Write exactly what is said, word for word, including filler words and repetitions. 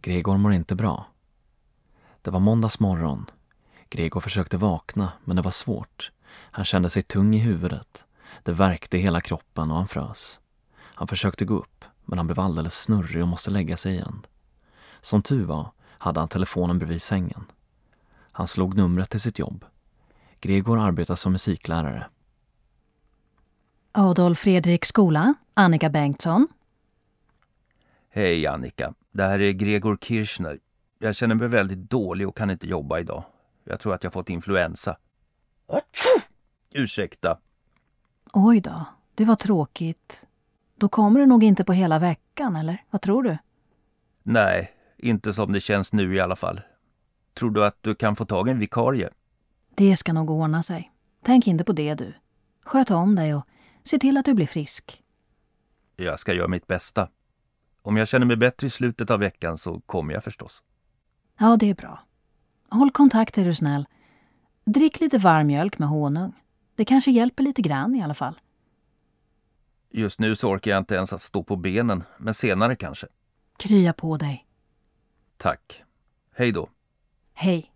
Gregor mår inte bra. Det var måndags morgon. Gregor försökte vakna, men det var svårt. Han kände sig tung i huvudet. Det värkte i hela kroppen och han frös. Han försökte gå upp, men han blev alldeles snurrig och måste lägga sig igen. Som tur var hade han telefonen bredvid sängen. Han slog numret till sitt jobb. Gregor arbetar som musiklärare. Adolf Fredriks skola, Annika Bengtsson. Hej Annika, det här är Gregor Kirchner. Jag känner mig väldigt dålig och kan inte jobba idag. Jag tror att jag fått influensa. Achoo! Ursäkta. Oj då, det var tråkigt. Då kommer du nog inte på hela veckan, eller? Vad tror du? Nej, inte som det känns nu i alla fall. Tror du att du kan få tag i en vikarie? Det ska nog ordna sig. Tänk inte på det du. Sköt om dig och se till att du blir frisk. Jag ska göra mitt bästa. Om jag känner mig bättre i slutet av veckan så kommer jag förstås. Ja, det är bra. Håll kontakt är du snäll. Drick lite varm mjölk med honung. Det kanske hjälper lite grann i alla fall. Just nu så orkar jag inte ens att stå på benen, men senare kanske. Krya på dig. Tack. Hej då. Hej.